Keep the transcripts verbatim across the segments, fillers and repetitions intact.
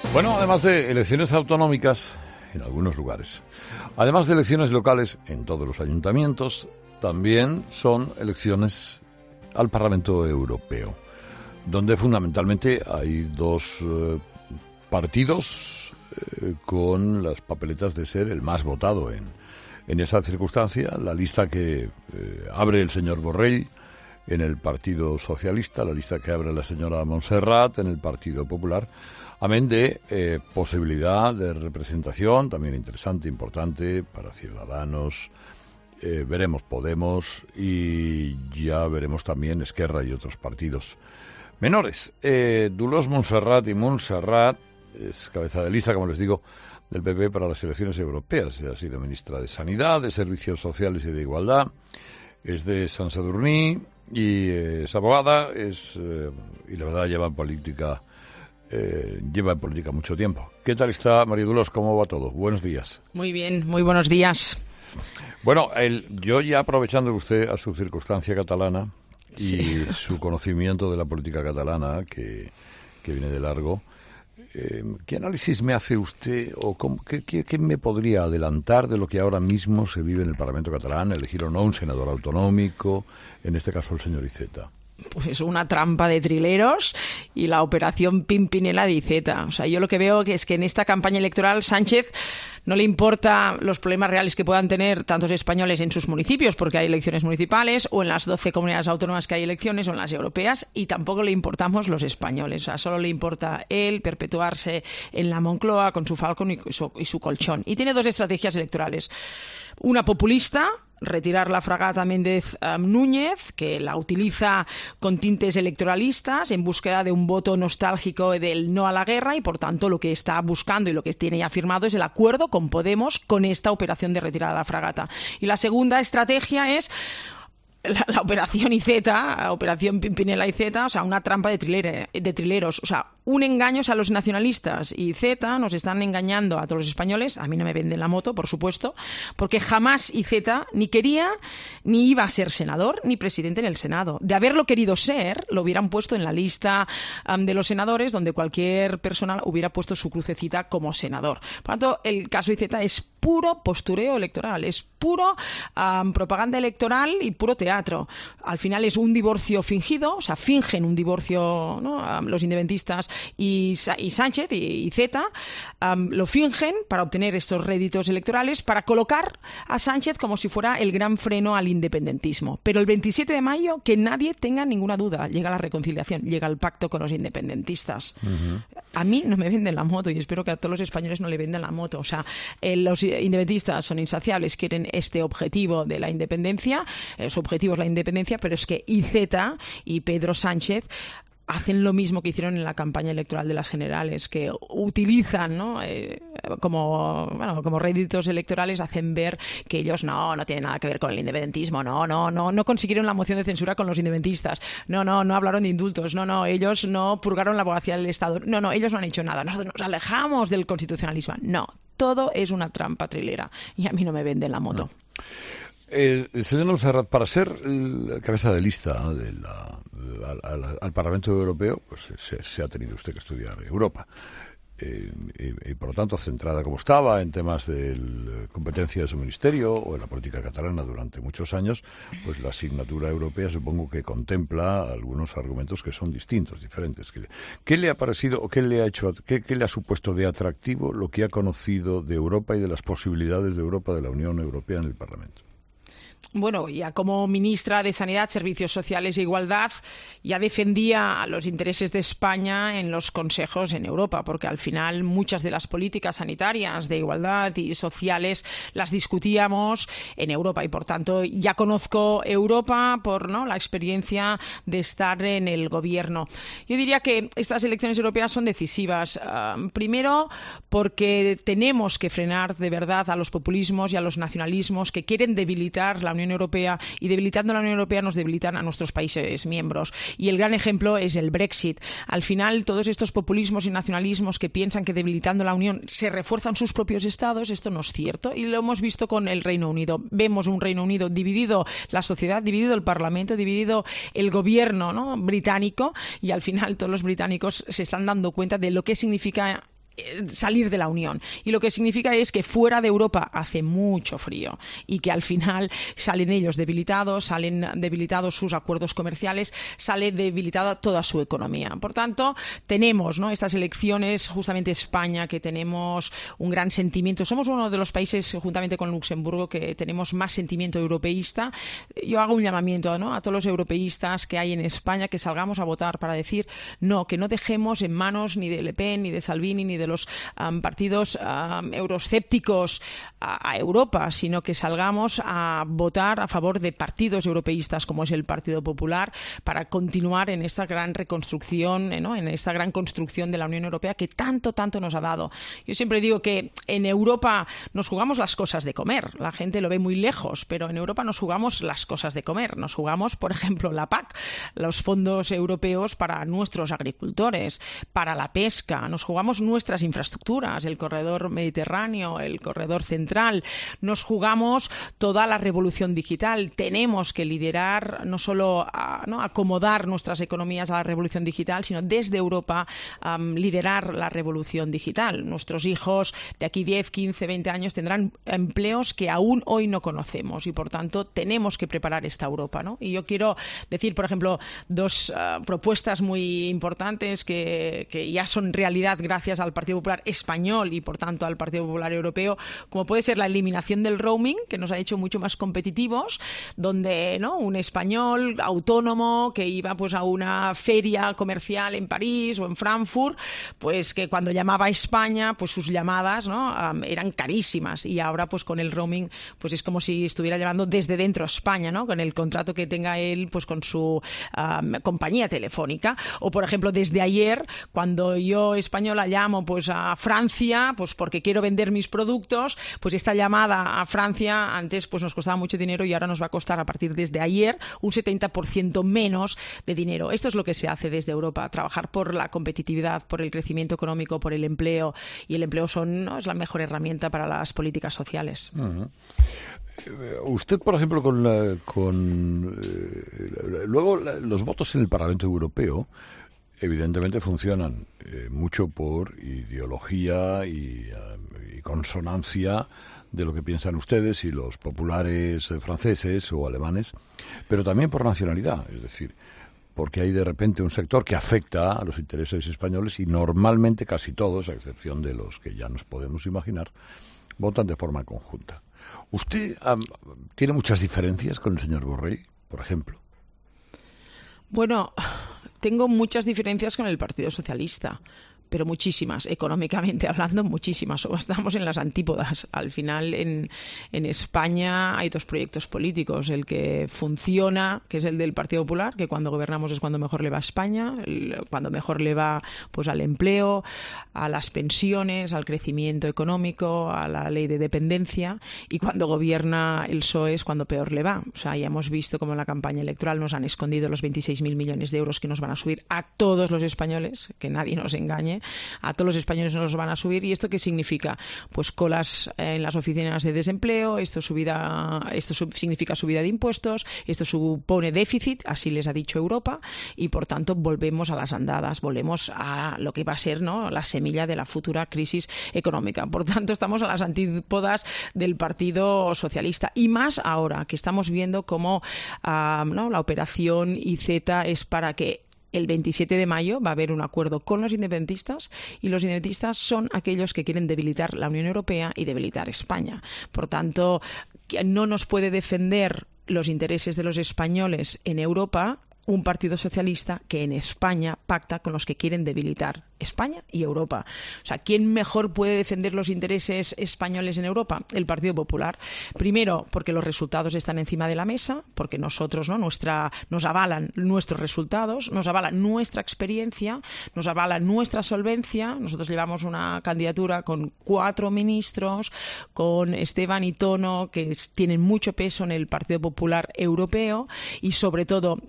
Bueno, además de elecciones autonómicas en algunos lugares, además de elecciones locales en todos los ayuntamientos, también son elecciones al Parlamento Europeo, donde fundamentalmente hay dos eh, partidos eh, con las papeletas de ser el más votado en, en esa circunstancia. La lista que eh, abre el señor Borrell en el Partido Socialista, la lista que abre la señora Montserrat en el Partido Popular, amén de eh, posibilidad de representación, también interesante, importante para Ciudadanos, eh, veremos Podemos y ya veremos también Esquerra y otros partidos menores. Eh, Dolors Montserrat y Montserrat es cabeza de lista, como les digo, del P P para las elecciones europeas. Ha sido ministra de Sanidad, de Servicios Sociales y de Igualdad, es de Sant Sadurní y es abogada, es eh, y la verdad lleva en política eh, lleva en política mucho tiempo. ¿Qué tal está, María Dolors? ¿Cómo va todo? Buenos días. Muy bien, muy buenos días. Bueno, el, yo ya aprovechando usted a su circunstancia catalana y sí. su conocimiento de la política catalana, que, que viene de largo, eh, ¿qué análisis me hace usted o cómo, qué, qué, qué me podría adelantar de lo que ahora mismo se vive en el Parlamento catalán, elegir o no un senador autonómico, en este caso el señor Iceta? Pues una trampa de trileros y la operación Pimpinela de Iceta. O sea, yo lo que veo que es que en esta campaña electoral Sánchez no le importa los problemas reales que puedan tener tantos españoles en sus municipios, porque hay elecciones municipales, o en las doce comunidades autónomas que hay elecciones, o en las europeas, y tampoco le importamos los españoles. O sea, solo le importa él perpetuarse en la Moncloa con su Falcon y su, y su colchón. Y tiene dos estrategias electorales. Una populista, retirar la fragata Méndez um, Núñez, que la utiliza con tintes electoralistas en búsqueda de un voto nostálgico del no a la guerra, y por tanto lo que está buscando y lo que tiene ya firmado es el acuerdo con Podemos con esta operación de retirada de la fragata. Y la segunda estrategia es La, la operación Iceta, la operación Pimpinela Iceta, o sea, una trampa de, trilere, de trileros, o sea, un engaño a los nacionalistas. Y Iceta nos están engañando a todos los españoles. A mí no me venden la moto, por supuesto, porque jamás Iceta ni quería ni iba a ser senador ni presidente en el Senado. De haberlo querido ser, lo hubieran puesto en la lista um, de los senadores, donde cualquier persona hubiera puesto su crucecita como senador. Por lo tanto, el caso Iceta es puro postureo electoral, es puro um, propaganda electoral y puro teatro. Al final es un divorcio fingido, o sea, fingen un divorcio, ¿no? Um, los independentistas y, y Sánchez y, y Zeta um, lo fingen para obtener estos réditos electorales, para colocar a Sánchez como si fuera el gran freno al independentismo. Pero el veintisiete de mayo, que nadie tenga ninguna duda, llega la reconciliación, llega el pacto con los independentistas. Uh-huh. A mí no me venden la moto y espero que a todos los españoles no le vendan la moto. O sea, eh, los independentistas son insaciables, quieren este objetivo de la independencia, eh, su objetivo es la independencia, pero es que Iceta y Pedro Sánchez hacen lo mismo que hicieron en la campaña electoral de las generales, que utilizan, ¿no? eh, como bueno, como réditos electorales, hacen ver que ellos no, no tienen nada que ver con el independentismo, no, no, no, no consiguieron la moción de censura con los independentistas, no, no, no hablaron de indultos, no, no, ellos no purgaron la abogacía del Estado, no, no, ellos no han hecho nada, nosotros nos alejamos del constitucionalismo, no, todo es una trampa trilera y a mí no me venden la moto. No. Eh, señor Montserrat, para ser la cabeza de lista de la, al, al, al Parlamento Europeo, pues se, se ha tenido usted que estudiar Europa. Eh, y, y por lo tanto, centrada como estaba en temas de competencia de su ministerio o en la política catalana durante muchos años, pues la asignatura europea supongo que contempla algunos argumentos que son distintos, diferentes. ¿Qué, qué le ha parecido o qué le ha hecho, qué, qué le ha supuesto de atractivo lo que ha conocido de Europa y de las posibilidades de Europa, de la Unión Europea en el Parlamento? Bueno, ya como ministra de Sanidad, Servicios Sociales e Igualdad, ya defendía los intereses de España en los consejos en Europa, porque al final muchas de las políticas sanitarias, de igualdad y sociales las discutíamos en Europa y, por tanto, ya conozco Europa por, ¿no?, la experiencia de estar en el gobierno. Yo diría que estas elecciones europeas son decisivas. Uh, primero, porque tenemos que frenar de verdad a los populismos y a los nacionalismos que quieren debilitar la Unión Europea, y debilitando la Unión Europea nos debilitan a nuestros países miembros. Y el gran ejemplo es el Brexit. Al final, todos estos populismos y nacionalismos que piensan que debilitando la Unión se refuerzan sus propios estados, esto no es cierto. Y lo hemos visto con el Reino Unido. Vemos un Reino Unido dividido, la sociedad, dividido el Parlamento, dividido el gobierno, ¿no?, británico, y al final todos los británicos se están dando cuenta de lo que significa salir de la Unión. Y lo que significa es que fuera de Europa hace mucho frío y que al final salen ellos debilitados, salen debilitados sus acuerdos comerciales, sale debilitada toda su economía. Por tanto, tenemos, ¿no?, estas elecciones, justamente España, que tenemos un gran sentimiento. Somos uno de los países, juntamente con Luxemburgo, que tenemos más sentimiento europeísta. Yo hago un llamamiento, ¿no?, a todos los europeístas que hay en España, que salgamos a votar para decir no, que no dejemos en manos ni de Le Pen, ni de Salvini, ni de los um, partidos um, euroscépticos a, a Europa, sino que salgamos a votar a favor de partidos europeístas como es el Partido Popular para continuar en esta gran reconstrucción, ¿no?, en esta gran construcción de la Unión Europea que tanto, tanto nos ha dado. Yo siempre digo que en Europa nos jugamos las cosas de comer. La gente lo ve muy lejos, pero en Europa nos jugamos las cosas de comer. Nos jugamos, por ejemplo, la P A C, los fondos europeos para nuestros agricultores, para la pesca. Nos jugamos nuestras infraestructuras, el corredor mediterráneo, el corredor central. Nos jugamos toda la revolución digital. Tenemos que liderar, no solo a, ¿no?, acomodar nuestras economías a la revolución digital, sino desde Europa um, liderar la revolución digital. Nuestros hijos de aquí diez, quince, veinte años tendrán empleos que aún hoy no conocemos y, por tanto, tenemos que preparar esta Europa, ¿no? Y yo quiero decir, por ejemplo, dos uh, propuestas muy importantes que, que ya son realidad gracias al Partido Popular español y, por tanto, al Partido Popular europeo, como puede ser la eliminación del roaming, que nos ha hecho mucho más competitivos, donde, ¿no?, un español autónomo que iba pues a una feria comercial en París o en Frankfurt, pues que cuando llamaba a España, pues sus llamadas, ¿no?, um, eran carísimas, y ahora pues con el roaming pues es como si estuviera llamando desde dentro a España, ¿no?, con el contrato que tenga él pues con su um, compañía telefónica. O, por ejemplo, desde ayer, cuando yo, española, llamo pues a Francia, pues porque quiero vender mis productos, pues esta llamada a Francia antes pues nos costaba mucho dinero y ahora nos va a costar, a partir desde ayer, un setenta por ciento menos de dinero. Esto es lo que se hace desde Europa, trabajar por la competitividad, por el crecimiento económico, por el empleo, y el empleo son, ¿no?, es la mejor herramienta para las políticas sociales. Uh-huh. Usted, por ejemplo, con, la, con eh, luego la, los votos en el Parlamento Europeo evidentemente funcionan eh, mucho por ideología y, uh, y consonancia de lo que piensan ustedes y los populares eh, franceses o alemanes, pero también por nacionalidad, es decir, porque hay de repente un sector que afecta a los intereses españoles y normalmente casi todos, a excepción de los que ya nos podemos imaginar, votan de forma conjunta. ¿Usted um, tiene muchas diferencias con el señor Borrell, por ejemplo? Bueno, tengo muchas diferencias con el Partido Socialista, pero muchísimas, económicamente hablando, muchísimas. Estamos en las antípodas. Al final, en, en España hay dos proyectos políticos. El que funciona, que es el del Partido Popular, que cuando gobernamos es cuando mejor le va a España, el, cuando mejor le va pues al empleo, a las pensiones, al crecimiento económico, a la ley de dependencia, y cuando gobierna el P S O E es cuando peor le va. O sea, ya hemos visto cómo en la campaña electoral nos han escondido los veintiséis mil millones de euros que nos van a subir a todos los españoles, que nadie nos engañe. A todos los españoles nos los van a subir. ¿Y esto qué significa? Pues colas en las oficinas de desempleo, esto subida, esto sub, significa subida de impuestos, esto supone déficit, así les ha dicho Europa, y por tanto volvemos a las andadas, volvemos a lo que va a ser, ¿no?, la semilla de la futura crisis económica. Por tanto, estamos a las antípodas del Partido Socialista, y más ahora que estamos viendo cómo uh, ¿no?, la operación I Z es para que el veintisiete de mayo va a haber un acuerdo con los independentistas, y los independentistas son aquellos que quieren debilitar la Unión Europea y debilitar España. Por tanto, no nos puede defender los intereses de los españoles en Europa un partido socialista que en España pacta con los que quieren debilitar España y Europa. O sea, ¿quién mejor puede defender los intereses españoles en Europa? El Partido Popular. Primero, porque los resultados están encima de la mesa, porque nosotros, ¿no?, nuestra, nos avalan nuestros resultados, nos avala nuestra experiencia, nos avala nuestra solvencia. Nosotros llevamos una candidatura con cuatro ministros, con Esteban y Tono, que tienen mucho peso en el Partido Popular Europeo, y sobre todo que nosotros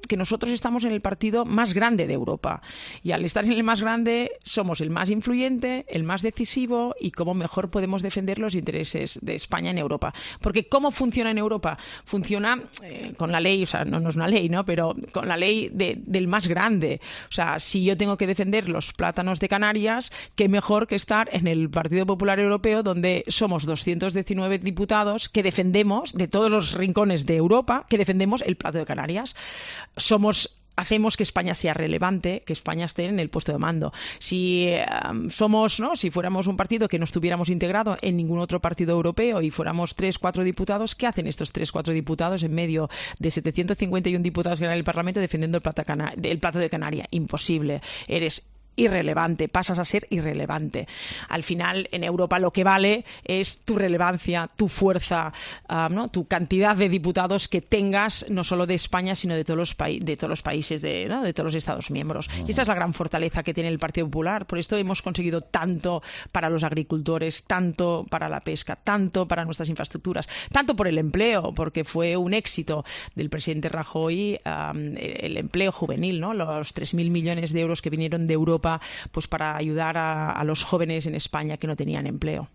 nosotros estamos en el partido más grande de Europa y al estar en el más grande somos el más influyente, el más decisivo y cómo mejor podemos defender los intereses de España en Europa. Porque ¿cómo funciona en Europa? Funciona eh, con la ley, o sea, no, no es una ley, ¿no? Pero con la ley de, del más grande. O sea, si yo tengo que defender los plátanos de Canarias, qué mejor que estar en el Partido Popular Europeo, donde somos doscientos diecinueve diputados que defendemos de todos los rincones de Europa, que defendemos el plato de Canarias. Somos hacemos que España sea relevante, que España esté en el puesto de mando. Si um, somos, ¿no? Si fuéramos un partido que no estuviéramos integrado en ningún otro partido europeo y fuéramos tres, cuatro diputados, ¿qué hacen estos tres, cuatro diputados en medio de setecientos cincuenta y uno diputados que hay en el Parlamento defendiendo el plato, cana- el plato de Canarias? Imposible. Eres irrelevante, pasas a ser irrelevante. Al final, en Europa lo que vale es tu relevancia, tu fuerza, uh, ¿no? Tu cantidad de diputados que tengas, no solo de España, sino de todos los, pa- de todos los países, de, ¿no? de todos los Estados miembros. Uh-huh. Y esa es la gran fortaleza que tiene el Partido Popular. Por esto hemos conseguido tanto para los agricultores, tanto para la pesca, tanto para nuestras infraestructuras, tanto por el empleo, porque fue un éxito del presidente Rajoy um, el empleo juvenil, ¿no? Los tres mil millones de euros que vinieron de Europa pues para ayudar a, a los jóvenes en España que no tenían empleo.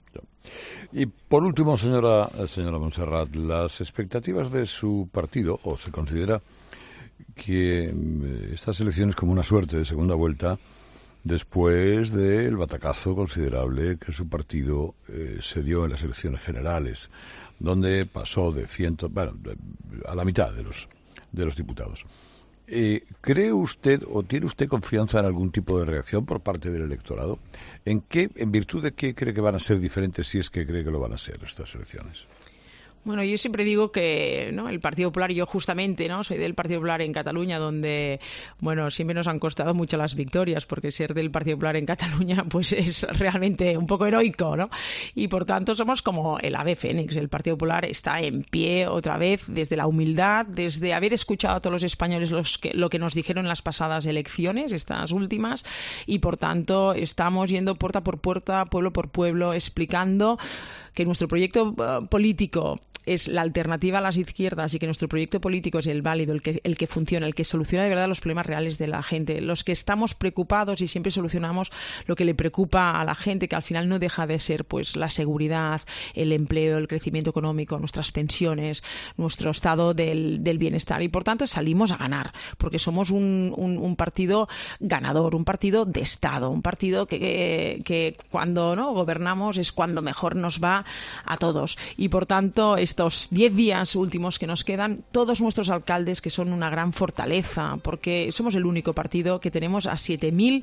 Y por último, señora, señora Montserrat, las expectativas de su partido, o se considera que estas elecciones como una suerte de segunda vuelta después del batacazo considerable que su partido eh, se dio en las elecciones generales, donde pasó de ciento, bueno, de, a la mitad de los de los diputados. Eh, ¿Cree usted o tiene usted confianza en algún tipo de reacción por parte del electorado? ¿En qué, en virtud de qué cree que van a ser diferentes, si es que cree que lo van a ser estas elecciones? Bueno, yo siempre digo que, ¿no?, el Partido Popular, yo justamente, ¿no?, soy del Partido Popular en Cataluña, donde, bueno, siempre nos han costado mucho las victorias, porque ser del Partido Popular en Cataluña, pues es realmente un poco heroico, ¿no? Y por tanto somos como el ave fénix. El Partido Popular está en pie otra vez desde la humildad, desde haber escuchado a todos los españoles los que, lo que nos dijeron en las pasadas elecciones, estas últimas, y por tanto estamos yendo puerta por puerta, pueblo por pueblo, explicando que nuestro proyecto uh, político es la alternativa a las izquierdas y que nuestro proyecto político es el válido, el que, el que funciona, el que soluciona de verdad los problemas reales de la gente. Los que estamos preocupados y siempre solucionamos lo que le preocupa a la gente, que al final no deja de ser pues la seguridad, el empleo, el crecimiento económico, nuestras pensiones, nuestro estado del, del bienestar. Y por tanto salimos a ganar, porque somos un, un, un partido ganador, un partido de Estado, un partido que, que, que cuando no gobernamos es cuando mejor nos va a todos. Y por tanto, estos diez días últimos que nos quedan, todos nuestros alcaldes, que son una gran fortaleza, porque somos el único partido que tenemos a siete mil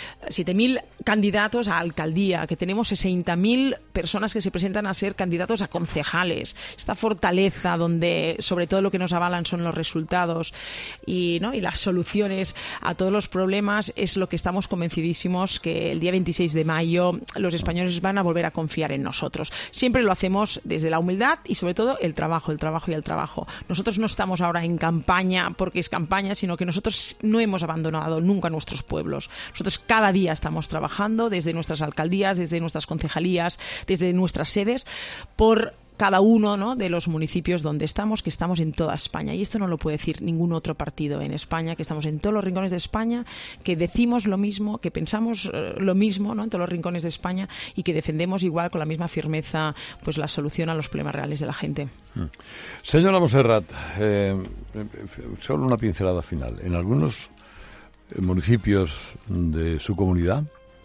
candidatos a alcaldía, que tenemos sesenta mil personas que se presentan a ser candidatos a concejales. Esta fortaleza donde sobre todo lo que nos avalan son los resultados y, ¿no?, y las soluciones a todos los problemas, es lo que estamos convencidísimos que el día veintiséis de mayo los españoles van a volver a confiar en nosotros. Siempre lo hacemos desde la humildad y sobre todo el trabajo, el trabajo y el trabajo. Nosotros no estamos ahora en campaña porque es campaña, sino que nosotros no hemos abandonado nunca nuestros pueblos. Nosotros cada día estamos trabajando desde nuestras alcaldías, desde nuestras concejalías, desde nuestras sedes, por cada uno, ¿no?, de los municipios donde estamos, que estamos en toda España. Y esto no lo puede decir ningún otro partido en España, que estamos en todos los rincones de España, que decimos lo mismo, que pensamos eh, lo mismo, ¿no?, en todos los rincones de España, y que defendemos igual con la misma firmeza pues la solución a los problemas reales de la gente. Señora Montserrat, eh, solo una pincelada final. En algunos municipios de su comunidad,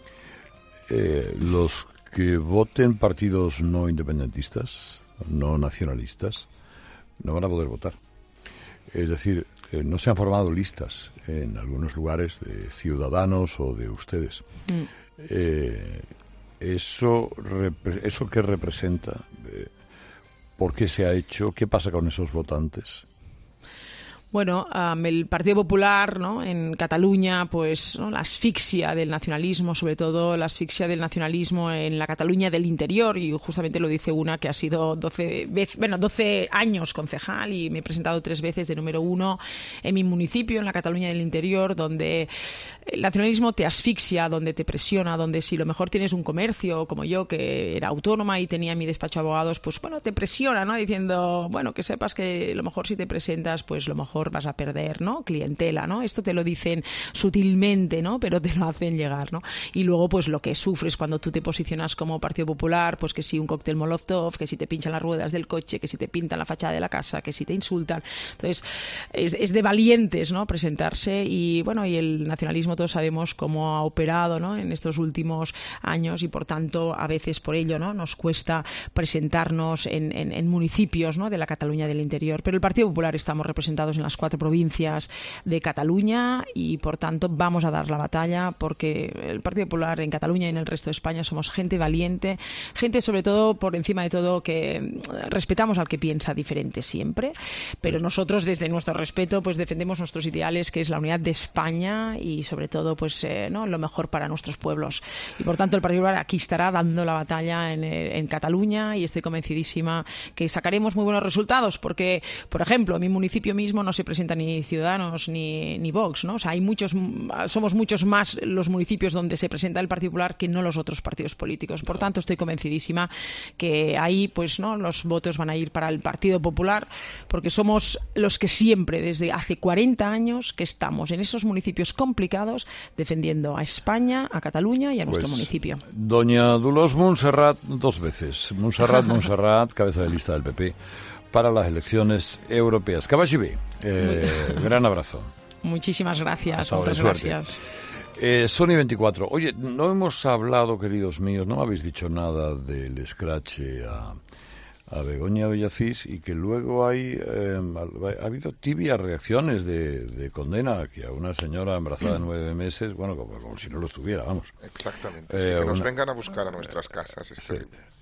eh, los que voten partidos no independentistas, no nacionalistas, no van a poder votar. Es decir, eh, no se han formado listas en algunos lugares de Ciudadanos o de ustedes. Mm. Eh, eso, ¿Eso qué representa? Eh, ¿Por qué se ha hecho? ¿Qué pasa con esos votantes? Bueno, um, el Partido Popular, ¿no?, en Cataluña, pues, ¿no?, la asfixia del nacionalismo, sobre todo la asfixia del nacionalismo en la Cataluña del interior, y justamente lo dice una que ha sido doce, bueno, doce años concejal y me he presentado tres veces de número uno en mi municipio, en la Cataluña del interior, donde el nacionalismo te asfixia, donde te presiona, donde si lo mejor tienes un comercio, como yo, que era autónoma y tenía mi despacho de abogados, pues bueno, te presiona, ¿no?, diciendo, bueno, que sepas que lo mejor si te presentas, pues lo mejor mejor vas a perder, ¿no? Clientela, ¿no? Esto te lo dicen sutilmente, ¿no? Pero te lo hacen llegar, ¿no? Y luego, pues lo que sufres cuando tú te posicionas como Partido Popular, pues que si un cóctel Molotov, que si te pinchan las ruedas del coche, que si te pintan la fachada de la casa, que si te insultan. Entonces, es, es de valientes, ¿no? Presentarse y, bueno, y el nacionalismo todos sabemos cómo ha operado, ¿no? En estos últimos años y, por tanto, a veces por ello, ¿no? Nos cuesta presentarnos en, en, en municipios, ¿no? De la Cataluña del interior. Pero el Partido Popular estamos representados en las cuatro provincias de Cataluña y, por tanto, vamos a dar la batalla porque el Partido Popular en Cataluña y en el resto de España somos gente valiente, gente sobre todo, por encima de todo, que respetamos al que piensa diferente siempre, pero nosotros desde nuestro respeto pues defendemos nuestros ideales, que es la unidad de España y sobre todo pues eh, ¿no? lo mejor para nuestros pueblos. Y por tanto el Partido Popular aquí estará dando la batalla en, en Cataluña y estoy convencidísima que sacaremos muy buenos resultados porque, por ejemplo, en mi municipio mismo no se presenta ni Ciudadanos ni, ni Vox, ¿no? O sea, hay muchos, somos muchos más los municipios donde se presenta el Partido Popular que no los otros partidos políticos. Por tanto, estoy convencidísima que ahí pues no los votos van a ir para el Partido Popular porque somos los que siempre, desde hace cuarenta años, que estamos en esos municipios complicados defendiendo a España, a Cataluña y a nuestro pues, municipio. Doña Dolors Montserrat dos veces. Montserrat, Montserrat, cabeza de lista del P P para las elecciones europeas. Que vagi bé. Eh, gran abrazo. Muchísimas gracias. Hasta Muchas ahora, suerte. gracias. Eh, Sony veinticuatro. Oye, no hemos hablado, queridos míos, no me habéis dicho nada del escrache a, a Begoña Villacís y que luego hay eh, ha habido tibias reacciones de, de condena que a una señora embarazada de nueve meses, bueno, como, como si no lo estuviera, vamos. Exactamente. Eh, que nos una, vengan a buscar a nuestras casas. Es sí,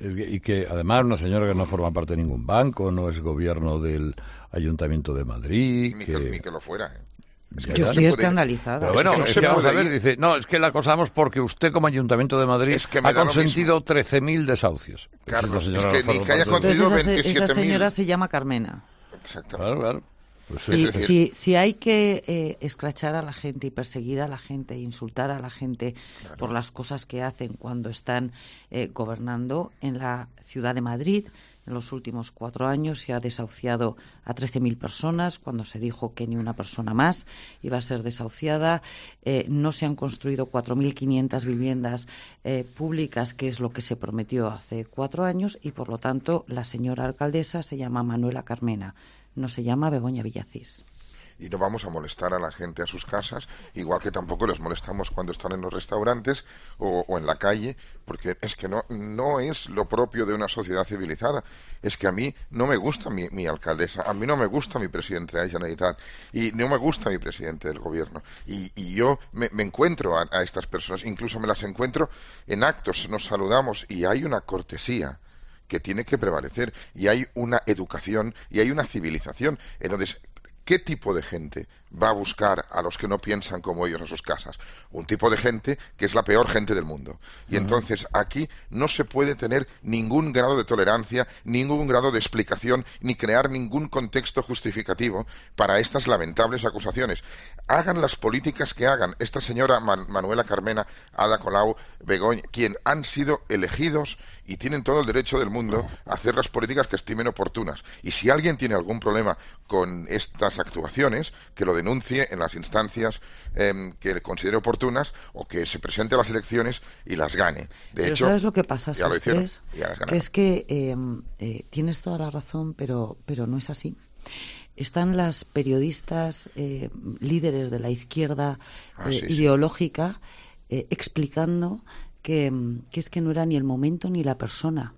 y que además una señora que no forma parte de ningún banco, no es gobierno del Ayuntamiento de Madrid. Ni que, que, ni que lo fuera. ¿eh? Es que Yo estoy puede... escandalizada. Pero bueno, es que, no es que vamos a ver, ir. dice, no, es que la acosamos porque usted como Ayuntamiento de Madrid es que ha consentido trece mil desahucios. Carlos, es que ni que haya concedido veintisiete mil. Esa señora se llama Carmena. Exactamente. Claro, claro. Pues sí, es si, si hay que eh, escrachar a la gente y perseguir a la gente e insultar a la gente claro. por las cosas que hacen cuando están eh, gobernando en la ciudad de Madrid, en los últimos cuatro años se ha desahuciado a trece mil personas, cuando se dijo que ni una persona más iba a ser desahuciada. Eh, no se han construido cuatro mil quinientas viviendas eh, públicas, que es lo que se prometió hace cuatro años, y por lo tanto la señora alcaldesa se llama Manuela Carmena, no se llama Begoña Villacís. Y no vamos a molestar a la gente a sus casas, igual que tampoco les molestamos cuando están en los restaurantes o, o en la calle, porque es que no, no es lo propio de una sociedad civilizada. Es que a mí no me gusta mi, mi alcaldesa, a mí no me gusta mi presidente de la Generalitat y no me gusta mi presidente del gobierno. Y, y yo me, me encuentro a, a estas personas, incluso me las encuentro en actos, nos saludamos y hay una cortesía que tiene que prevalecer y hay una educación y hay una civilización. Entonces, ¿qué tipo de gente va a buscar a los que no piensan como ellos a sus casas? Un tipo de gente que es la peor gente del mundo. Y uh-huh. entonces aquí no se puede tener ningún grado de tolerancia, ningún grado de explicación, ni crear ningún contexto justificativo para estas lamentables acusaciones. Hagan las políticas que hagan. Esta señora Man- Manuela Carmena, Ada Colau, Begoña, quien han sido elegidos y tienen todo el derecho del mundo a hacer las políticas que estimen oportunas. Y si alguien tiene algún problema con estas actuaciones, que lo denuncie en las instancias eh, que considere oportunas o que se presente a las elecciones y las gane. De pero hecho, ¿sabes lo que pasa, ya lo hicieron, es, ya las que es que eh, eh, tienes toda la razón, pero, pero no es así. Están las periodistas eh, líderes de la izquierda ah, eh, sí, ideológica eh, explicando que, que es que no era ni el momento ni la persona.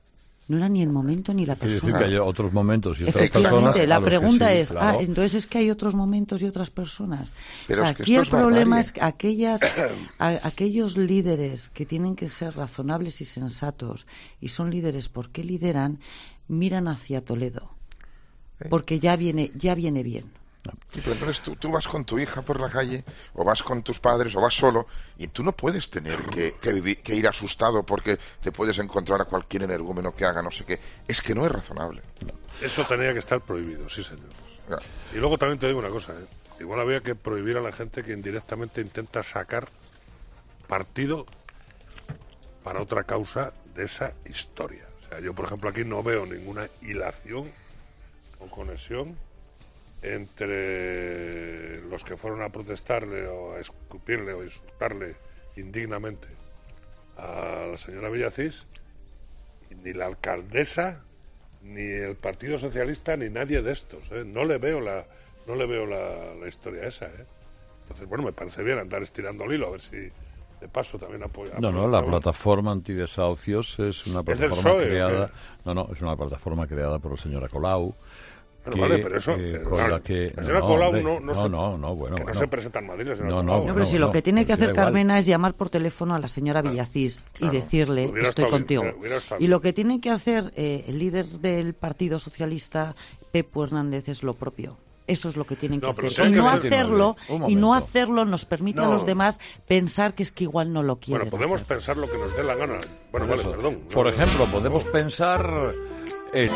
No era ni el momento ni la persona. Es decir, que hay otros momentos y otras Efectivamente, personas. la a los pregunta que sí, es, claro. ah, entonces es que hay otros momentos y otras personas. Pero o sea, es que aquí esto el es problema barbarie. es que aquellas, a, aquellos líderes que tienen que ser razonables y sensatos y son líderes porque lideran, miran hacia Toledo. ¿Eh? Porque ya viene, ya viene bien. Sí, pero entonces tú, tú vas con tu hija por la calle, o vas con tus padres, o vas solo, y tú no puedes tener que, que, vivir, que ir asustado porque te puedes encontrar a cualquier energúmeno que haga no sé qué. Es que no es razonable. Eso tenía que estar prohibido, sí, señor. Ya. Y luego también te digo una cosa, ¿eh? Igual había que prohibir a la gente que indirectamente intenta sacar partido para otra causa de esa historia. O sea, yo, por ejemplo, aquí no veo ninguna hilación o conexión entre los que fueron a protestarle o a escupirle o insultarle indignamente a la señora Villacís, ni la alcaldesa, ni el Partido Socialista, ni nadie de estos, ¿eh? No le veo la no le veo la, la historia esa, ¿eh? Entonces, bueno, me parece bien andar estirando el hilo, a ver si de paso también apoya. No, no, la plataforma antidesahucios es una plataforma ¿Es del P S O E, creada... No, no, es una plataforma creada por la señora Colau. Bueno, que, vale, pero eso... eh, eh, con la, la que... la señora no, Colau hombre, no, no, no, se, no, no, bueno, que no bueno. se presenta en Madrid, la señora No, no, Colau. No, pero si lo que tiene que pues hacer da igual. Carmena es llamar por teléfono a la señora Villacís Claro, y decirle, hubiera estoy estado contigo. bien, hubiera estado Y bien. lo que tiene que hacer eh, el líder del Partido Socialista, Pepo Hernández, es lo propio. Eso es lo que tienen que No, pero hacer. si Y hay no que decir- hacerlo, Un y no momento. hacerlo nos permite a No. los demás pensar que es que igual no lo quieren. Bueno, podemos hacer. pensar lo que nos dé la gana. Bueno, vale, Eso. perdón. Por No, ejemplo, no, podemos no. pensar en...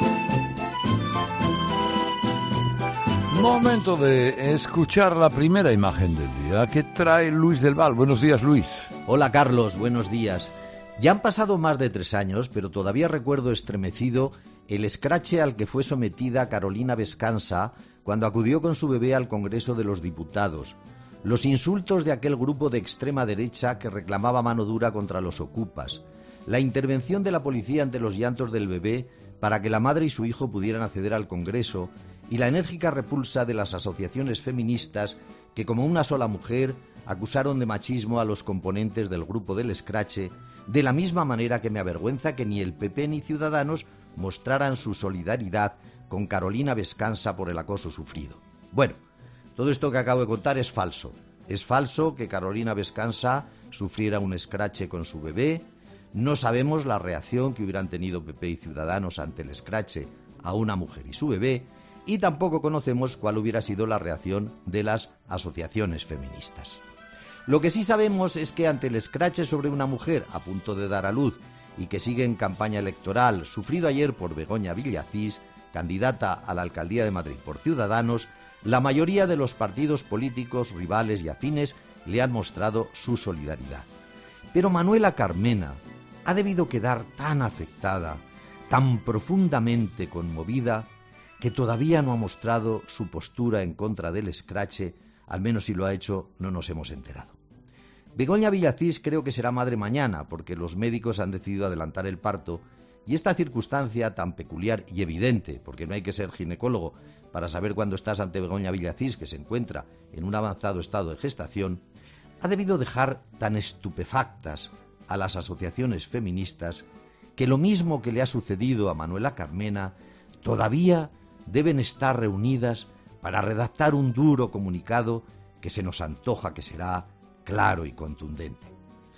Momento de escuchar la primera imagen del día que trae Luis del Val. Buenos días, Luis. Hola Carlos, buenos días. Ya han pasado más de tres años, pero todavía recuerdo estremecido el escrache al que fue sometida Carolina Vescansa cuando acudió con su bebé al Congreso de los Diputados. Los insultos de aquel grupo de extrema derecha que reclamaba mano dura contra los ocupas. La intervención de la policía ante los llantos del bebé para que la madre y su hijo pudieran acceder al Congreso y la enérgica repulsa de las asociaciones feministas que, como una sola mujer, acusaron de machismo a los componentes del grupo del escrache, de la misma manera que me avergüenza que ni el P P ni Ciudadanos mostraran su solidaridad con Carolina Vescansa por el acoso sufrido. Bueno, todo esto que acabo de contar es falso. Es falso que Carolina Vescansa sufriera un escrache con su bebé. No sabemos la reacción que hubieran tenido P P y Ciudadanos ante el escrache a una mujer y su bebé, y tampoco conocemos cuál hubiera sido la reacción de las asociaciones feministas. Lo que sí sabemos es que ante el escrache sobre una mujer a punto de dar a luz y que sigue en campaña electoral, sufrido ayer por Begoña Villacís, candidata a la alcaldía de Madrid por Ciudadanos, la mayoría de los partidos políticos, rivales y afines le han mostrado su solidaridad. Pero Manuela Carmena ha debido quedar tan afectada, tan profundamente conmovida, que todavía no ha mostrado su postura en contra del escrache, al menos si lo ha hecho no nos hemos enterado. Begoña Villacís creo que será madre mañana, porque los médicos han decidido adelantar el parto, y esta circunstancia tan peculiar y evidente, porque no hay que ser ginecólogo para saber cuándo estás ante Begoña Villacís, que se encuentra en un avanzado estado de gestación, ha debido dejar tan estupefactas a las asociaciones feministas que lo mismo que le ha sucedido a Manuela Carmena, todavía deben estar reunidas para redactar un duro comunicado que se nos antoja que será claro y contundente.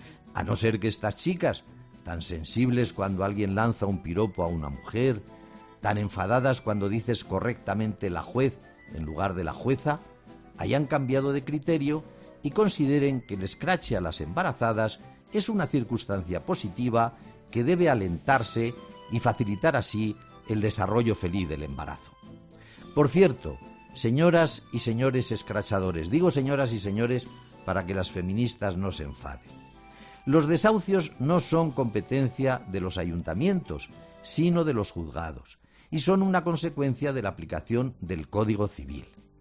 A no ser que estas chicas, tan sensibles cuando alguien lanza un piropo a una mujer, tan enfadadas cuando dices correctamente la juez en lugar de la jueza, hayan cambiado de criterio y consideren que el escrache a las embarazadas es una circunstancia positiva que debe alentarse y facilitar así el desarrollo feliz del embarazo. Por cierto, señoras y señores escrachadores, digo señoras y señores para que las feministas no se enfaden. Los desahucios no son competencia de los ayuntamientos, sino de los juzgados, y son una consecuencia de la aplicación del Código Civil.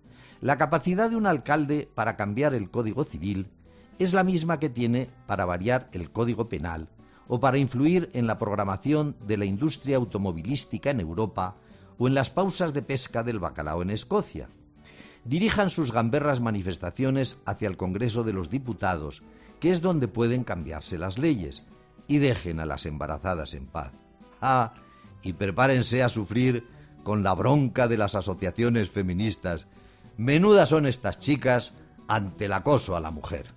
La capacidad de un alcalde para cambiar el Código Civil es la misma que tiene para variar el Código Penal o para influir en la programación de la industria automovilística en Europa o en las pausas de pesca del bacalao en Escocia. Dirijan sus gamberras manifestaciones hacia el Congreso de los Diputados, que es donde pueden cambiarse las leyes, y dejen a las embarazadas en paz. Ah, y prepárense a sufrir con la bronca de las asociaciones feministas. Menudas son estas chicas ante el acoso a la mujer.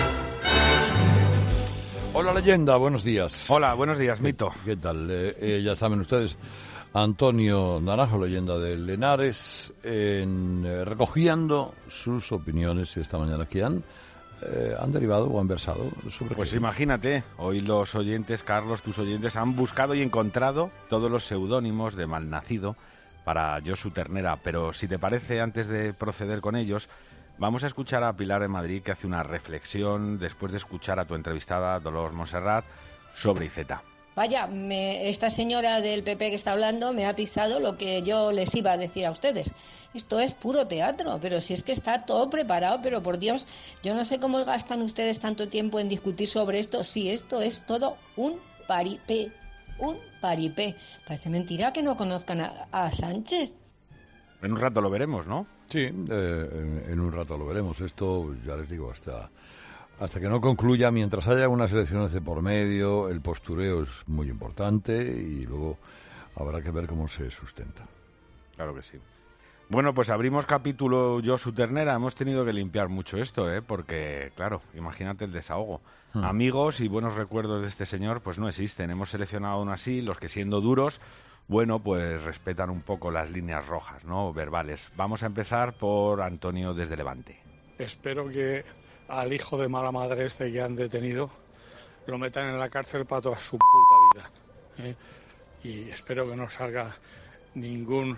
Hola, Leyenda, buenos días. Hola, buenos días, Mito. ¿Qué tal? Eh, eh, ya saben ustedes, Antonio Naranjo, Leyenda de Lenares, en, eh, recogiendo sus opiniones esta mañana que han, eh, han derivado o han versado sobre... Pues qué. imagínate, hoy los oyentes, Carlos, tus oyentes, han buscado y encontrado todos los seudónimos de Malnacido para Josu Ternera, pero si te parece, antes de proceder con ellos, vamos a escuchar a Pilar de Madrid, que hace una reflexión después de escuchar a tu entrevistada Dolores Montserrat sobre Iceta. Vaya, me, esta señora del P P que está hablando me ha pisado lo que yo les iba a decir a ustedes. Esto es puro teatro, pero si es que está todo preparado, pero por Dios, yo no sé cómo gastan ustedes tanto tiempo en discutir sobre esto, si esto es todo un paripé, un paripé. Parece mentira que no conozcan a, a Sánchez. En un rato lo veremos, ¿no? Sí, eh, en, en un rato lo veremos. Esto, ya les digo, hasta... Hasta que no concluya, mientras haya unas elecciones de por medio, el postureo es muy importante y luego habrá que ver cómo se sustenta. Claro que sí. Bueno, pues abrimos capítulo Josu Ternera. Hemos tenido que limpiar mucho esto, ¿eh? Porque, claro, imagínate el desahogo. Hmm. Amigos y buenos recuerdos de este señor, pues no existen. Hemos seleccionado aún así los que, siendo duros, bueno, pues respetan un poco las líneas rojas, ¿no? Verbales. Vamos a empezar por Antonio desde Levante. Espero que al hijo de mala madre este que han detenido lo metan en la cárcel para toda su puta vida, ¿eh? Y espero que no salga ningún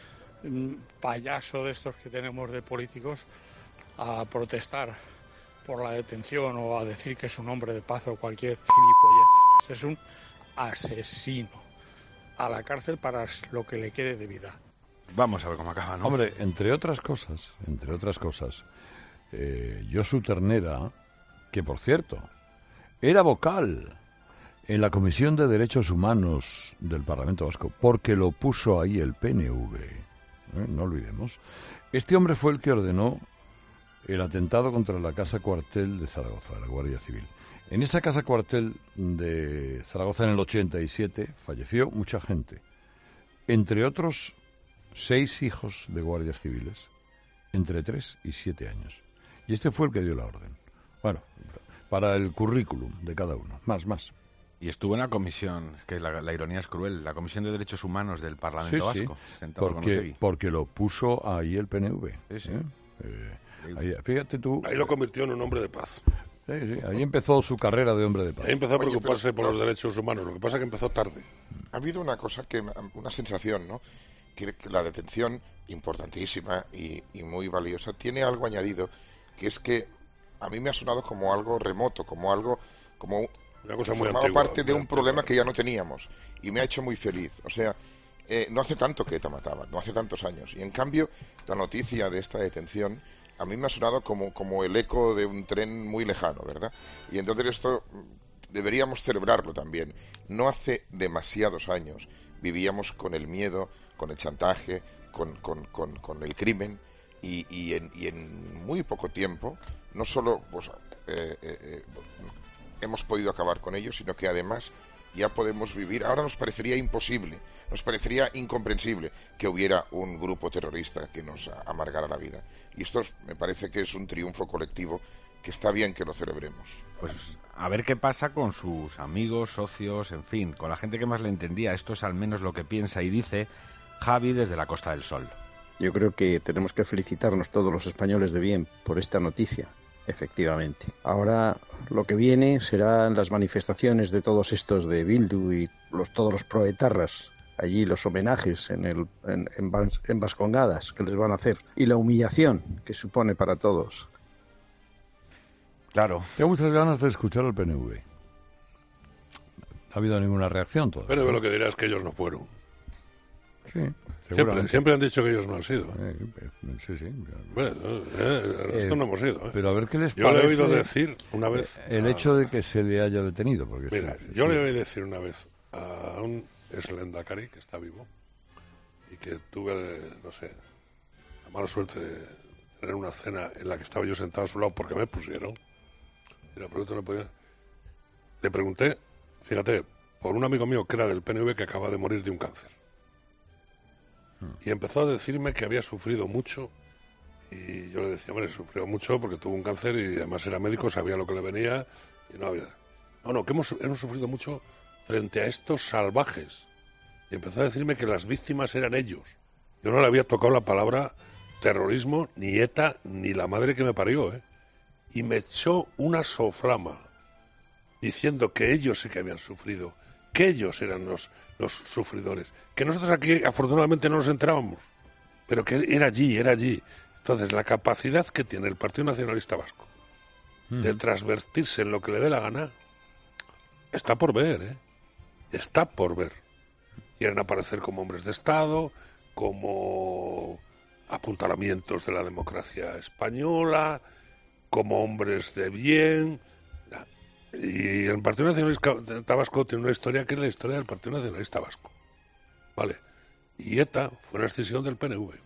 payaso de estos que tenemos de políticos a protestar por la detención o a decir que es un hombre de paz o cualquier gilipollez. Es un asesino. A la cárcel para lo que le quede de vida. Vamos a ver cómo acaba, ¿no? Hombre, entre otras cosas, entre otras cosas, eh, Josu Ternera, que por cierto, era vocal en la Comisión de Derechos Humanos del Parlamento Vasco, porque lo puso ahí el P N V, ¿eh? No olvidemos. Este hombre fue el que ordenó el atentado contra la Casa Cuartel de Zaragoza, de la Guardia Civil. En esa Casa Cuartel de Zaragoza en el ochenta y siete falleció mucha gente, entre otros seis hijos de guardias civiles, entre tres y siete años. Y este fue el que dio la orden. Bueno, para el currículum de cada uno, más, más. Y estuvo en la comisión, que la, la ironía es cruel, la Comisión de Derechos Humanos del Parlamento sí, Vasco. Sí, sentado porque, porque lo puso ahí el P N V. Sí, sí. ¿eh? Eh, ahí, fíjate tú. Ahí lo convirtió en un hombre de paz. Sí, sí, ahí empezó su carrera de hombre de paz. Ahí empezó a preocuparse Oye, pero, por los derechos humanos, lo que pasa es que empezó tarde. Ha habido una cosa, que una sensación, ¿no? Que, que la detención, importantísima y, y muy valiosa, tiene algo añadido, que es que a mí me ha sonado como algo remoto, como algo, como una cosa muy formaba antigua, parte de un antigua. problema que ya no teníamos, y me ha hecho muy feliz. O sea, eh, no hace tanto que ETA mataba, no hace tantos años, y en cambio la noticia de esta detención a mí me ha sonado como, como el eco de un tren muy lejano, ¿verdad? Y entonces esto deberíamos celebrarlo también. No hace demasiados años vivíamos con el miedo, con el chantaje, con, con, con, con el crimen, y, y, en, y en muy poco tiempo no solo pues, eh, eh, hemos podido acabar con ello, sino que además ya podemos vivir. Ahora nos parecería imposible, nos parecería incomprensible que hubiera un grupo terrorista que nos amargara la vida. Y esto me parece que es un triunfo colectivo que está bien que lo celebremos. Pues a ver qué pasa con sus amigos, socios, en fin, con la gente que más le entendía. Esto es al menos lo que piensa y dice Javi desde la Costa del Sol. Yo creo que tenemos que felicitarnos todos los españoles de bien por esta noticia. Efectivamente. Ahora lo que viene serán las manifestaciones de todos estos de Bildu y los, todos los proetarras, allí los homenajes en, el, en, en, en Vascongadas que les van a hacer y la humillación que supone para todos. Claro. Tengo muchas ganas de escuchar al P N V. No ha habido ninguna reacción todavía. Pero lo que dirá es que ellos no fueron. Sí, siempre, siempre han dicho que ellos no han sido. Eh, sí, sí. Bueno, eh, esto eh, no hemos ido. Eh. Pero a ver qué les yo parece. Yo le he oído decir una vez. El a, hecho de que se le haya detenido. Porque mira, sí, yo sí. le he oído decir una vez a un ex-Lehendakari que está vivo y que tuve, no sé, la mala suerte de tener una cena en la que estaba yo sentado a su lado porque me pusieron. Y la pregunta no podía. Le pregunté, fíjate, por un amigo mío que era del P N V que acaba de morir de un cáncer. Y empezó a decirme que había sufrido mucho y yo le decía, hombre, sufrió mucho porque tuvo un cáncer y además era médico, sabía lo que le venía y no había... No, no, que hemos, hemos sufrido mucho frente a estos salvajes. Y empezó a decirme que las víctimas eran ellos. Yo no le había tocado la palabra terrorismo, ni ETA, ni la madre que me parió, ¿eh? Y me echó una soflama diciendo que ellos sí que habían sufrido, que ellos eran los, los sufridores, que nosotros aquí afortunadamente no nos enterábamos, pero que era allí, era allí. Entonces la capacidad que tiene el Partido Nacionalista Vasco mm. de transvertirse en lo que le dé la gana está por ver, ¿eh? está por ver. Quieren aparecer como hombres de Estado, como apuntalamientos de la democracia española, como hombres de bien. Y el Partido Nacionalista Vasco tiene una historia que es la historia del Partido Nacionalista Vasco. Vale. Y ETA fue una escisión del P N V.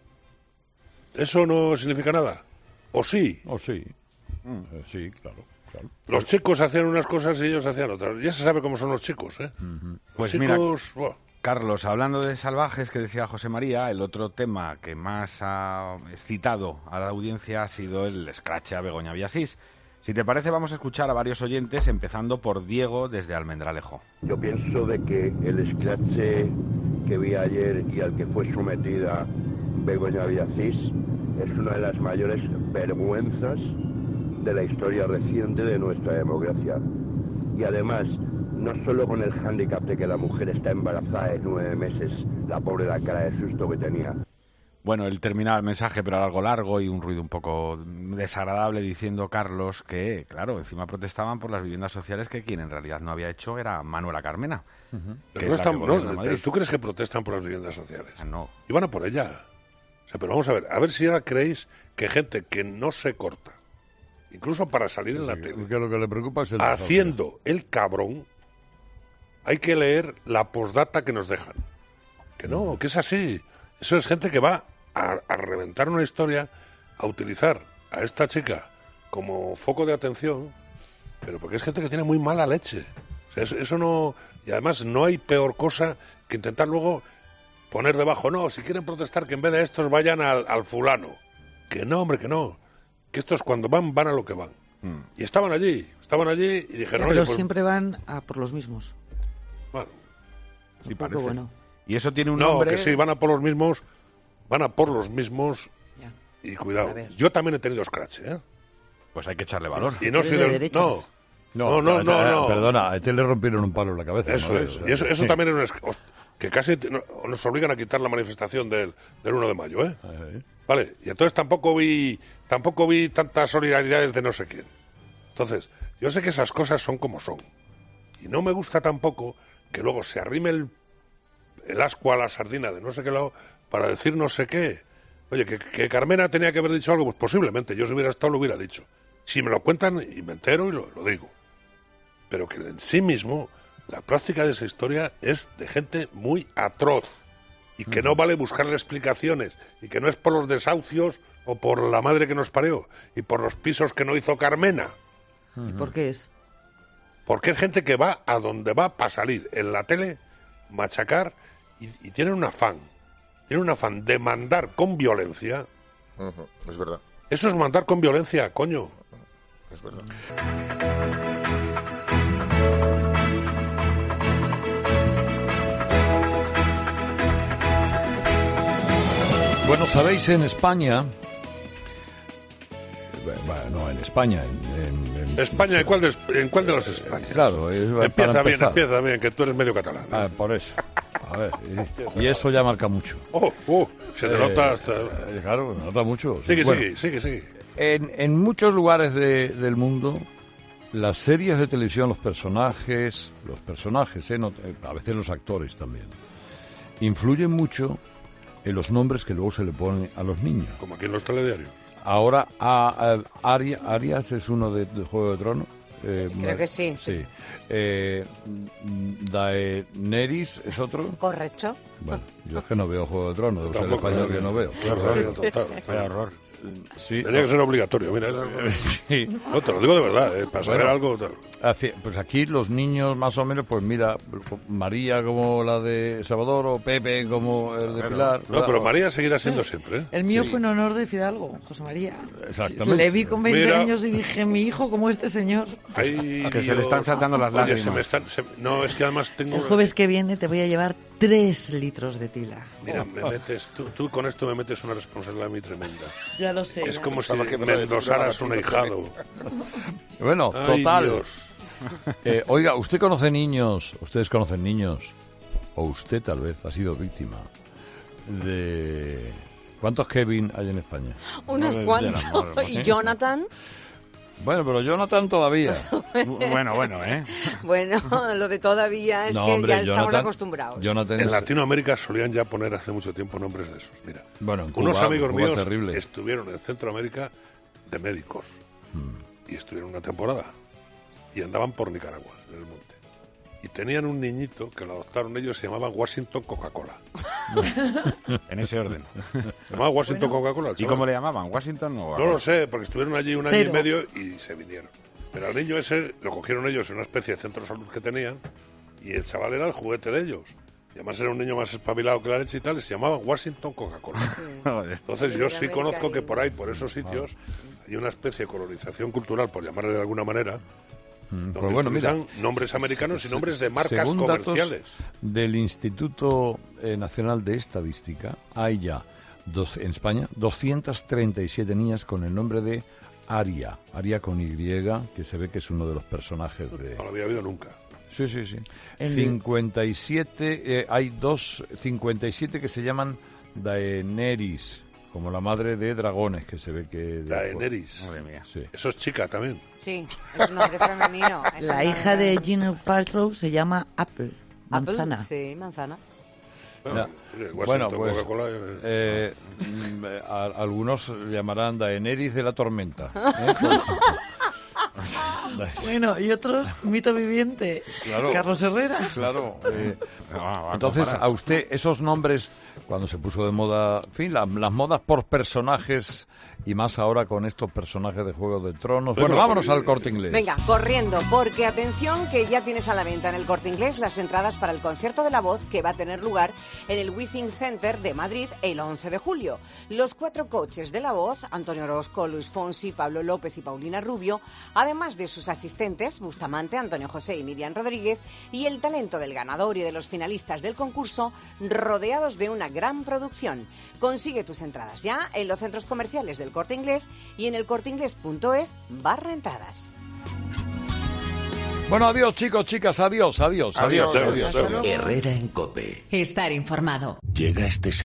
¿Eso no significa nada? ¿O sí? O sí. Mm, eh, sí, claro, claro. Los chicos hacían unas cosas y ellos hacían otras. Ya se sabe cómo son los chicos, ¿eh? Uh-huh. Los Pues chicos... mira, Buah. Carlos, hablando de salvajes que decía José María, el otro tema que más ha excitado a la audiencia ha sido el escrache a Begoña Villacís. Si te parece, vamos a escuchar a varios oyentes, empezando por Diego desde Almendralejo. Yo pienso de que el escrache que vi ayer y al que fue sometida Begoña Villacís es una de las mayores vergüenzas de la historia reciente de nuestra democracia. Y además, no solo con el hándicap de que la mujer está embarazada de nueve meses, la pobre la cara de susto que tenía. Bueno, él terminaba el mensaje, pero era algo largo y un ruido un poco desagradable, diciendo Carlos que, claro, encima protestaban por las viviendas sociales que quien en realidad no había hecho era Manuela Carmena. Uh-huh. Pero no están, no, ¿tú crees que protestan por las viviendas sociales? Ah, no. Iban a por ella. O sea, pero vamos a ver, a ver si ahora creéis que gente que no se corta, incluso para salir sí, en la tele, que lo que le preocupa es el haciendo desastre. El cabrón, hay que leer la postdata que nos dejan. Que no, que es así. Eso es gente que va a, a reventar una historia, a utilizar a esta chica como foco de atención, pero porque es gente que tiene muy mala leche. O sea, eso, eso no... Y además no hay peor cosa que intentar luego poner debajo, no, si quieren protestar que en vez de estos vayan al, al fulano. Que no, hombre, que no. Que estos cuando van, van a lo que van. Mm. Y estaban allí, estaban allí y dijeron... Ya, pero pues, siempre van a por los mismos. Bueno, sí un parece. Bueno. Y eso tiene un no, nombre... que sí, van a por los mismos, van a por los mismos... Ya. Y cuidado, yo también he tenido scratch, ¿eh? Pues hay que echarle valor. Y no soy del... No, no, no, no, no, no. Perdona, a este le rompieron un palo en la cabeza. Eso es. Y eso, eso también es un... Que casi nos obligan a quitar la manifestación del, del uno de mayo, ¿eh? Ahí. Vale, y entonces tampoco vi tampoco vi tantas solidaridades de no sé quién. Entonces, yo sé que esas cosas son como son. Y no me gusta tampoco que luego se arrime el, el ascua a la sardina de no sé qué lado para decir no sé qué. Oye, que, que Carmena tenía que haber dicho algo, pues posiblemente, yo si hubiera estado lo hubiera dicho. Si me lo cuentan y me entero y lo, lo digo. Pero que en sí mismo la práctica de esa historia es de gente muy atroz y que uh-huh. no vale buscarle explicaciones y que no es por los desahucios o por la madre que nos parió y por los pisos que no hizo Carmena. ¿Y por qué es? Porque es gente que va a donde va para salir en la tele, machacar y, y tienen un afán, tienen un afán de mandar con violencia. Uh-huh. Es verdad. Eso es mandar con violencia, coño. Es verdad. Bueno, sabéis, en España... Bueno, no, en España... En, en, en, España, ¿en cuál, de, ¿en cuál de las Españas? Claro. Es, empieza bien, empieza bien, que tú eres medio catalán. Ah, por eso. A ver, y, y eso ya marca mucho. Oh, oh, se te eh, nota hasta... Eh, claro, se nota mucho. Sigue, bueno, sigue, sigue, sigue. En, en muchos lugares de, del mundo, las series de televisión, los personajes, los personajes, eh, no, a veces los actores también, influyen mucho en los nombres que luego se le ponen a los niños. Como aquí en los telediarios. Ahora, a, a, Aria, Arias es uno de, de Juego de Tronos. Eh, Creo que sí. Sí. Eh, Daenerys es otro. Correcto. Bueno, yo es que no veo Juego de Tronos, debo ser español que no veo. Claro, total. Vaya horror. Sí. Tenía que ser obligatorio, mira. Sí. No, te lo digo de verdad, eh, para saber bueno, algo... Así, pues aquí los niños más o menos, pues mira, María como la de Salvador o Pepe como el de Pilar. No, no pero María seguirá siendo siempre. ¿eh? El mío sí. fue en honor de Fidalgo, José María. Exactamente. Le vi con veinte mira, años y dije, mi hijo como este señor. Ay, que Dios. se le están saltando las Oye, lágrimas. Se me están, se, no, es que además tengo... El jueves que viene te voy a llevar tres litros de tila. Mira, me metes, tú, tú con esto me metes una responsabilidad muy tremenda. Ya lo sé. Es ya. como si me endosaras un ahijado. Bueno, Ay, total. Dios. Eh, oiga, ¿usted conoce niños? ¿Ustedes conocen niños? O usted tal vez ha sido víctima de... ¿Cuántos Kevin hay en España? Unos cuantos. ¿Y Jonathan? Bueno, pero Jonathan todavía. Bueno, bueno, ¿eh? Bueno, lo de todavía es No, que hombre, ya estamos Jonathan- acostumbrados. Jonathan En es- Latinoamérica solían ya poner hace mucho tiempo nombres de esos. Mira, Bueno, en unos Cuba, amigos Cuba míos terrible. estuvieron en Centroamérica de médicos Mm. y estuvieron una temporada y andaban por Nicaragua, en el monte. Y tenían un niñito que lo adoptaron ellos, se llamaba Washington Coca-Cola. En ese orden. Se llamaba Washington Coca-Cola. el ¿Y chaval. cómo le llamaban? ¿Washington o...? No lo sé, porque estuvieron allí un año Cero. y medio y se vinieron. Pero al niño ese lo cogieron ellos en una especie de centro de salud que tenían y el chaval era el juguete de ellos. Y además era un niño más espabilado que la leche y tal, y se llamaba Washington Coca-Cola. Joder. Entonces En yo sí América conozco y- que por ahí, por esos sitios, hay una especie de colonización cultural, por llamarle de alguna manera, Mm, donde Pues bueno, mira, utilizan nombres americanos y se- nombres de marcas según comerciales. datos del Instituto eh, Nacional de Estadística, hay ya dos, en España doscientas treinta y siete niñas con el nombre de Aria, Aria con Y, que se ve que es uno de los personajes de... No lo había habido nunca. Sí, sí, sí. El- cincuenta y siete, eh, hay dos, cincuenta y siete que se llaman Daenerys, como la madre de dragones, que se ve que... de- Daenerys. Madre mía. Sí. Eso es chica también. Sí, es un nombre femenino. es La un hija nombre- de Gwyneth Paltrow se llama Apple, Apple, manzana. Sí, manzana. Bueno, Ya. mire, Washington Bueno, pues Coca-Cola, eh, eh, mm, eh, a- algunos llamarán Daenerys de la tormenta. ¿eh? Bueno, y otros, mito viviente, Claro. Carlos Herrera. Claro. eh, No, va a entonces, comparar. a usted esos nombres, cuando se puso de moda, en fin, la- las modas por personajes y más ahora con estos personajes de Juego de Tronos. Bueno, Venga, vámonos pues, al Corte Inglés. Venga, corriendo, porque atención que ya tienes a la venta en el Corte Inglés las entradas para el concierto de la voz que va a tener lugar en el Withing Center de Madrid el once de julio. Los cuatro coaches de la voz, Antonio Orozco, Luis Fonsi, Pablo López y Paulina Rubio, además de sus asistentes, Bustamante, Antonio José y Miriam Rodríguez, y el talento del ganador y de los finalistas del concurso, rodeados de una gran producción. Consigue tus entradas ya en los centros comerciales del Corte Inglés y en el corteinglés.es barra entradas. Bueno, adiós, chicos, chicas, adiós, adiós, adiós. Adiós, adiós. adiós, adiós. Herrera en COPE. Estar informado. Llega este